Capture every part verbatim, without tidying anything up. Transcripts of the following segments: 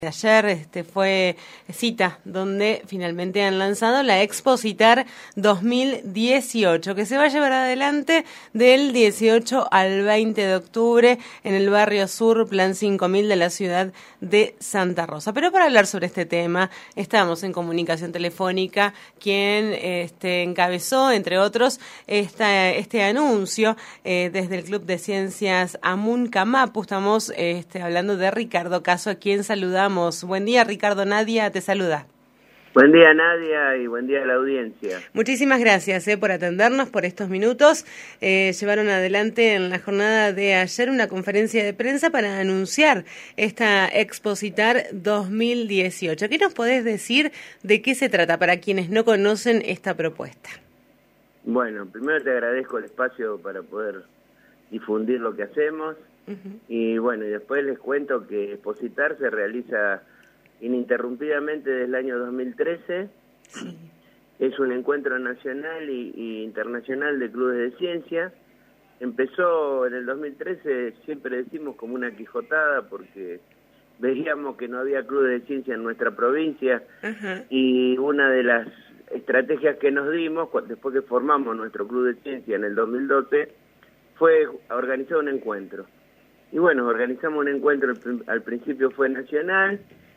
Ayer este, fue cita donde finalmente han lanzado la Expositar dos mil dieciocho, que se va a llevar adelante del dieciocho al veinte de octubre en el barrio Sur, Plan cinco mil de la ciudad de Santa Rosa. Pero para hablar sobre este tema, estamos en comunicación telefónica, quien este, encabezó, entre otros, esta, este anuncio eh, desde el Club de Ciencias Amuncamapu. Estamos este, hablando de Ricardo Caso, a quien saludamos. Buen día, Ricardo. Nadia te saluda. Buen día, Nadia, y buen día a la audiencia. Muchísimas gracias eh, por atendernos, por estos minutos. Eh, llevaron adelante en la jornada de ayer una conferencia de prensa para anunciar esta Expositar dos mil dieciocho. ¿Qué nos podés decir de qué se trata para quienes no conocen esta propuesta? Bueno, primero te agradezco el espacio para poder difundir lo que hacemos. Uh-huh. Y bueno, y después les cuento que Expositar se realiza ininterrumpidamente desde el año dos mil trece. Sí. Es un encuentro nacional y, y internacional de clubes de ciencia. Empezó en el dos mil trece, siempre decimos como una quijotada, porque veíamos que no había clubes de ciencia en nuestra provincia. Uh-huh. Y una de las estrategias que nos dimos, después que formamos nuestro club de ciencia en el dos mil doce, fue organizar un encuentro. Y bueno, organizamos un encuentro, al principio fue nacional,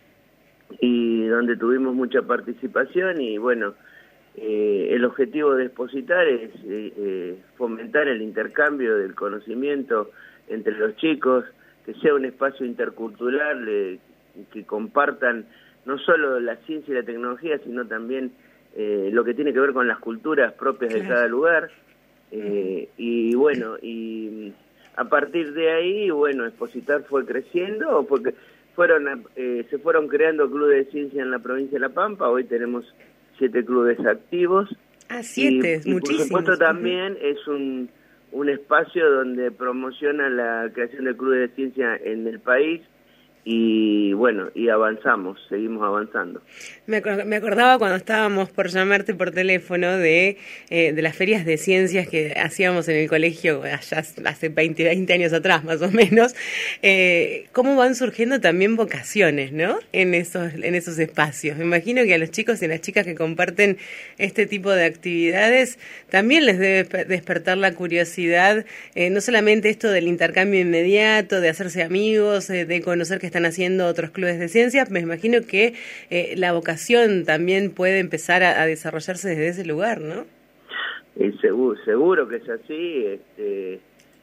y donde tuvimos mucha participación, y bueno, eh, el objetivo de Expositar es eh, eh, fomentar el intercambio del conocimiento entre los chicos, que sea un espacio intercultural, eh, que compartan no solo la ciencia y la tecnología, sino también eh, lo que tiene que ver con las culturas propias de cada lugar. Eh, y bueno, y a partir de ahí, bueno, Expositar fue creciendo, porque fueron eh, se fueron creando clubes de ciencia en la provincia de La Pampa. Hoy tenemos siete clubes activos. Ah, siete, es y, muchísimo. Y por supuesto también uh-huh. es un, un espacio donde promociona la creación de clubes de ciencia en el país. Y bueno, y avanzamos, seguimos avanzando. Me, acord- me acordaba cuando estábamos por llamarte por teléfono de, eh, de las ferias de ciencias que hacíamos en el colegio allá hace veinte, veinte años atrás más o menos, eh, cómo van surgiendo también vocaciones, ¿no? En esos, en esos espacios. Me imagino que a los chicos y a las chicas que comparten este tipo de actividades también les debe despertar la curiosidad, eh, no solamente esto del intercambio inmediato, de hacerse amigos, eh, de conocer que están haciendo otros clubes de ciencia. Me imagino que eh, la vocación también puede empezar a, a desarrollarse desde ese lugar, ¿no? Eh, seguro, seguro que es así. Este,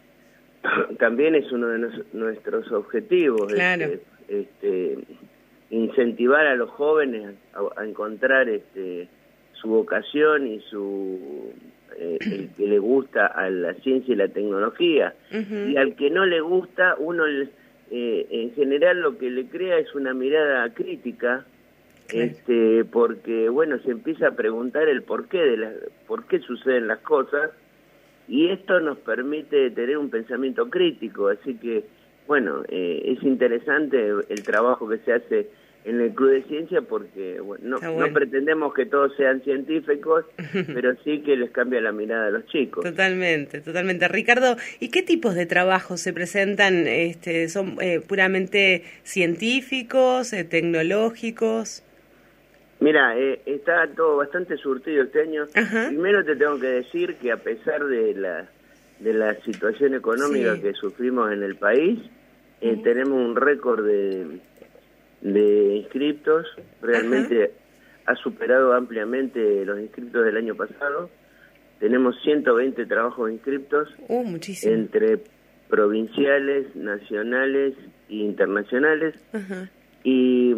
también es uno de nos, nuestros objetivos, claro. este, este, incentivar a los jóvenes a, a encontrar este, su vocación y su eh, el que le gusta a la ciencia y la tecnología. Uh-huh. Y al que no le gusta, uno le Eh, en general lo que le crea es una mirada crítica, sí. este, porque bueno, se empieza a preguntar el porqué de las, por qué suceden las cosas, y esto nos permite tener un pensamiento crítico. Así que bueno, eh, es interesante el trabajo que se hace en el Club de Ciencia, porque bueno, no, bueno. no pretendemos que todos sean científicos, pero sí que les cambia la mirada a los chicos. Totalmente, totalmente. Ricardo, ¿y qué tipos de trabajos se presentan? Este, ¿Son eh, puramente científicos, eh, tecnológicos? Mira, eh, está todo bastante surtido este año. Ajá. Primero te tengo que decir que a pesar de la, de la situación económica sí. que sufrimos en el país, eh, uh-huh. tenemos un récord de... de inscriptos, realmente uh-huh. ha superado ampliamente los inscriptos del año pasado. Tenemos ciento veinte trabajos inscriptos, uh, muchísimo. Entre provinciales, nacionales e internacionales. Uh-huh. y,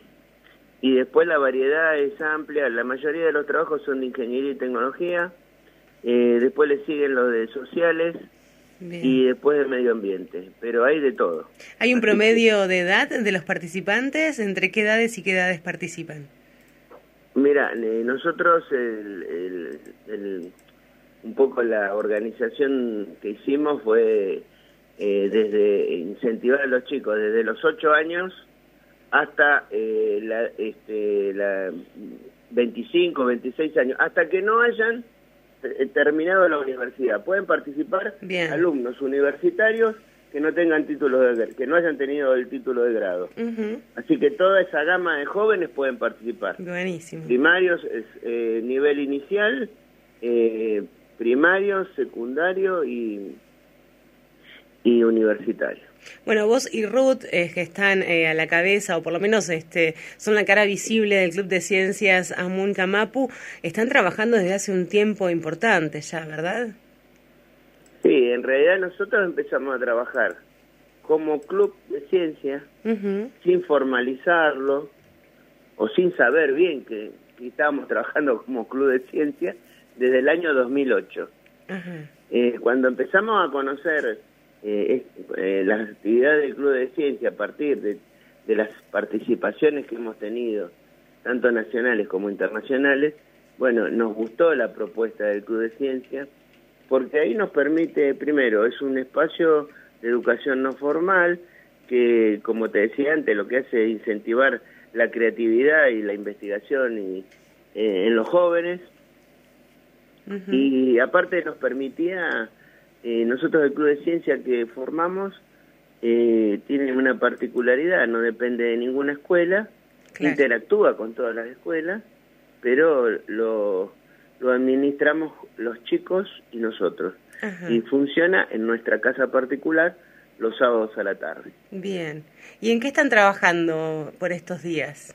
y después la variedad es amplia. La mayoría de los trabajos son de ingeniería y tecnología, eh, después le siguen los de sociales. Bien. Y después del medio ambiente, pero hay de todo. ¿Hay un promedio de edad de los participantes? ¿Entre qué edades y qué edades participan? Mira, eh, nosotros, el, el, el, un poco la organización que hicimos fue eh, desde incentivar a los chicos desde los ocho años hasta eh, la, este, la veinticinco, veintiséis años, hasta que no hayan terminado la universidad. Pueden participar Bien. alumnos universitarios que no tengan títulos de, que no hayan tenido el título de grado. Uh-huh. Así que toda esa gama de jóvenes pueden participar. Buenísimo. Primarios es eh, nivel inicial, eh, primario, secundario y, y universitario. Bueno, vos y Ruth, eh, que están eh, a la cabeza, o por lo menos este, son la cara visible del Club de Ciencias Amun Kamapu, están trabajando desde hace un tiempo importante ya, ¿verdad? Sí, en realidad nosotros empezamos a trabajar como club de ciencia, uh-huh. sin formalizarlo, o sin saber bien que, que estábamos trabajando como club de ciencia, desde el año dos mil ocho. Uh-huh. Eh, cuando empezamos a conocer eh, eh, las actividades del club de ciencia a partir de, de las participaciones que hemos tenido, tanto nacionales como internacionales, bueno, nos gustó la propuesta del club de ciencia, porque ahí nos permite, primero, es un espacio de educación no formal, que, como te decía antes, lo que hace es incentivar la creatividad y la investigación y, eh, en los jóvenes, uh-huh. y aparte nos permitía, eh, nosotros el Club de Ciencia que formamos, eh, tiene una particularidad, no depende de ninguna escuela, claro. interactúa con todas las escuelas, pero lo... lo administramos los chicos y nosotros. Ajá. Y funciona en nuestra casa particular los sábados a la tarde. Bien. ¿Y en qué están trabajando por estos días?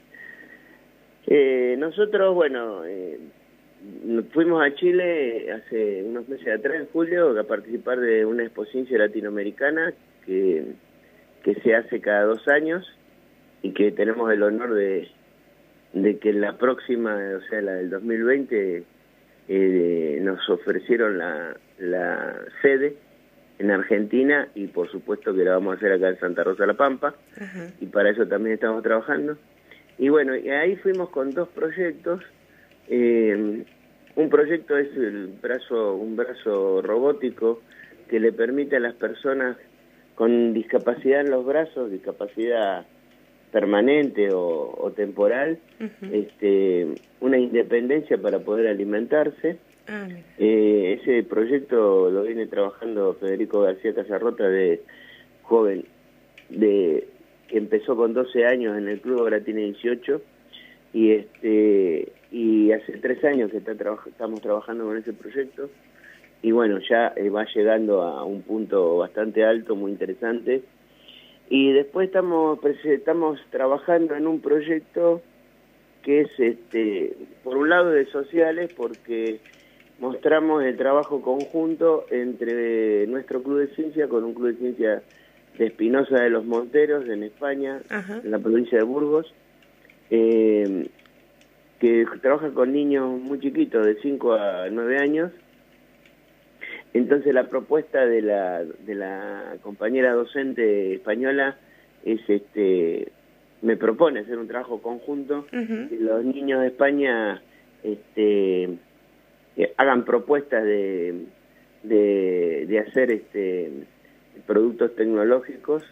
Eh, nosotros, bueno, eh, fuimos a Chile hace unos meses atrás, en julio, a participar de una exposición latinoamericana que, que se hace cada dos años y que tenemos el honor de, de que la próxima, o sea, la del dos mil veinte... Eh, nos ofrecieron la, la sede en Argentina y por supuesto que la vamos a hacer acá en Santa Rosa La Pampa. Ajá. Y para eso también estamos trabajando. Y bueno, y ahí fuimos con dos proyectos. Eh, un proyecto es el brazo, un brazo robótico que le permite a las personas con discapacidad en los brazos, discapacidad permanente o, o temporal, uh-huh. este, una independencia para poder alimentarse. Ah, eh, ese proyecto lo viene trabajando Federico García Casarrota, de joven, de que empezó con doce años en el club, ahora tiene dieciocho, y este y hace tres años que está traba- estamos trabajando con ese proyecto, y bueno, ya eh, va llegando a un punto bastante alto, muy interesante. Y después estamos estamos trabajando en un proyecto que es, este, por un lado, de sociales, porque mostramos el trabajo conjunto entre nuestro Club de Ciencia con un Club de Ciencia de Espinosa de los Monteros, en España, Ajá. en la provincia de Burgos, eh, que trabaja con niños muy chiquitos, de cinco a nueve años. Entonces la propuesta de la de la compañera docente española es, este, me propone hacer un trabajo conjunto, uh-huh. que los niños de España este, eh, hagan propuestas de, de, de hacer este productos tecnológicos,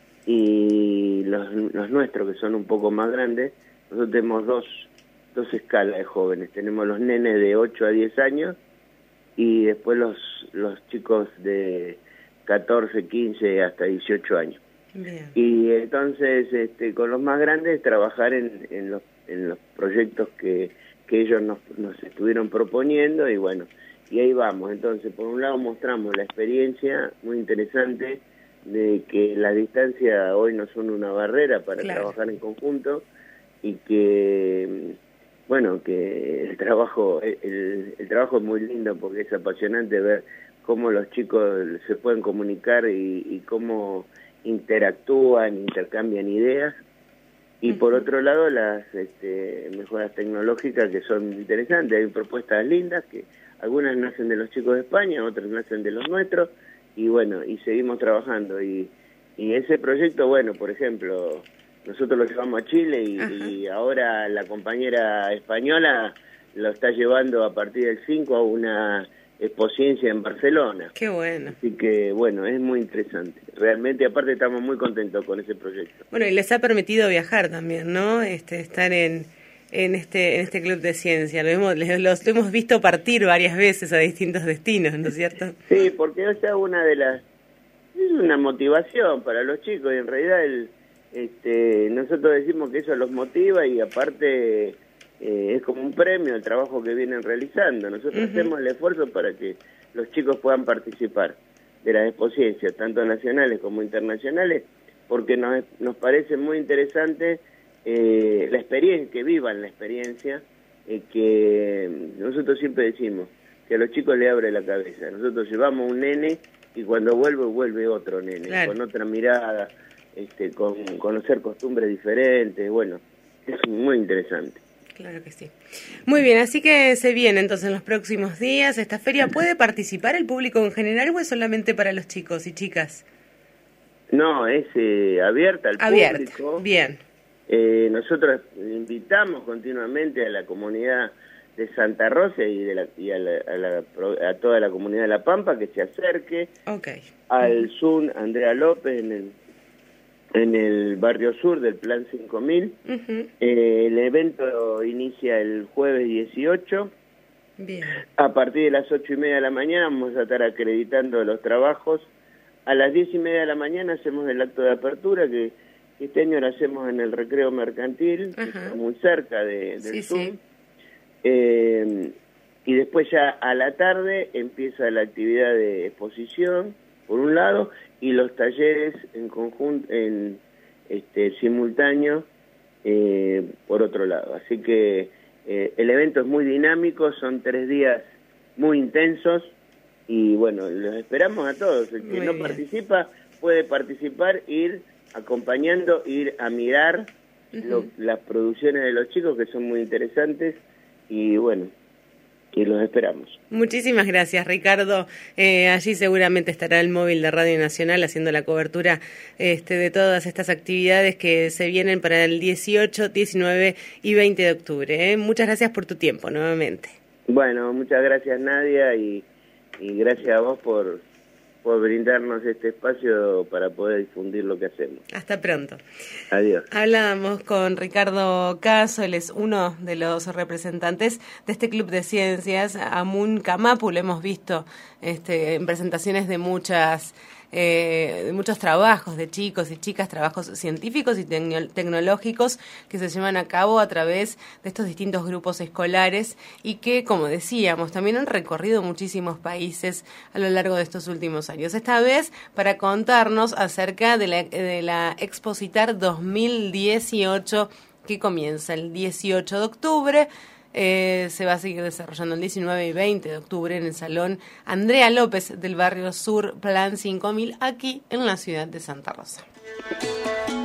y los, los nuestros, que son un poco más grandes, nosotros tenemos dos, dos escalas de jóvenes. Tenemos los nenes de ocho a diez años, y después los los chicos de catorce, quince hasta dieciocho años. Bien. Y entonces, este, con los más grandes, trabajar en, en, los, en los proyectos que, que ellos nos, nos estuvieron proponiendo, y bueno, y ahí vamos. Entonces, por un lado mostramos la experiencia muy interesante de que la distancia hoy no son una barrera para claro. trabajar en conjunto, y que... bueno, que el trabajo el, el trabajo es muy lindo, porque es apasionante ver cómo los chicos se pueden comunicar y, y cómo interactúan, intercambian ideas. Y uh-huh. por otro lado, las este, mejoras tecnológicas, que son interesantes. Hay propuestas lindas, que algunas nacen de los chicos de España, otras nacen de los nuestros, y bueno, y seguimos trabajando. Y, y ese proyecto, bueno, por ejemplo... nosotros lo llevamos a Chile, y, y ahora la compañera española lo está llevando a partir del cinco a una exposición en Barcelona. Qué bueno. Así que, bueno, es muy interesante. Realmente, aparte, estamos muy contentos con ese proyecto. Bueno, y les ha permitido viajar también, ¿no? Este, estar en, en este en este club de ciencia. Lo hemos, los hemos visto partir varias veces a distintos destinos, ¿no es cierto? Sí, porque esa es una de las es una motivación para los chicos y en realidad el, este, nosotros decimos que eso los motiva y aparte eh, es como un premio el trabajo que vienen realizando. Nosotros uh-huh. hacemos el esfuerzo para que los chicos puedan participar de las exposiciones, tanto nacionales como internacionales, porque nos, nos parece muy interesante eh, la experiencia, que vivan la experiencia, eh, que nosotros siempre decimos que a los chicos le abre la cabeza. Nosotros llevamos un nene y cuando vuelve, vuelve otro nene, claro. con otra mirada, este, con conocer costumbres diferentes, bueno, es muy interesante. Claro que sí. Muy bien, así que se viene entonces en los próximos días esta feria. ¿Puede participar el público en general o es solamente para los chicos y chicas? No, es eh, abierta al Abierta. público. Bien. Eh, nosotros invitamos continuamente a la comunidad de Santa Rosa y, de la, y a, la, a, la, a toda la comunidad de La Pampa que se acerque okay. al uh-huh. Zoom Andrea López en el en el barrio sur del Plan cinco mil. Uh-huh. Eh, el evento inicia el jueves dieciocho. Bien. A partir de las ocho y media de la mañana vamos a estar acreditando los trabajos. A las diez y media de la mañana hacemos el acto de apertura, que este año lo hacemos en el Recreo Mercantil, uh-huh. que está muy cerca de, del sí, Zoom. Sí. Eh, y después ya a la tarde empieza la actividad de exposición, por un lado, y los talleres en conjunto, en este simultáneo, eh, por otro lado. Así que eh, el evento es muy dinámico, son tres días muy intensos y bueno, los esperamos a todos. El que muy no bien. participa puede participar, ir acompañando, ir a mirar uh-huh. lo, las producciones de los chicos que son muy interesantes y bueno, y los esperamos. Muchísimas gracias, Ricardo. Eh, allí seguramente estará el móvil de Radio Nacional haciendo la cobertura este, de todas estas actividades que se vienen para el dieciocho, diecinueve y veinte de octubre. ¿eh? Muchas gracias por tu tiempo nuevamente. Bueno, muchas gracias, Nadia, y, y gracias a vos por, por brindarnos este espacio para poder difundir lo que hacemos. Hasta pronto. Adiós. Hablábamos con Ricardo Caso, él es uno de los representantes de este Club de Ciencias, Amun Kamapu. Lo hemos visto este, en presentaciones de muchas eh, de muchos trabajos de chicos y chicas, trabajos científicos y tecno- tecnológicos que se llevan a cabo a través de estos distintos grupos escolares y que, como decíamos, también han recorrido muchísimos países a lo largo de estos últimos años. Esta vez para contarnos acerca de la, de la Expositar dos mil dieciocho que comienza el dieciocho de octubre. Eh, se va a seguir desarrollando el diecinueve y veinte de octubre en el Salón Andrea López del Barrio Sur, Plan cinco mil, aquí en la ciudad de Santa Rosa.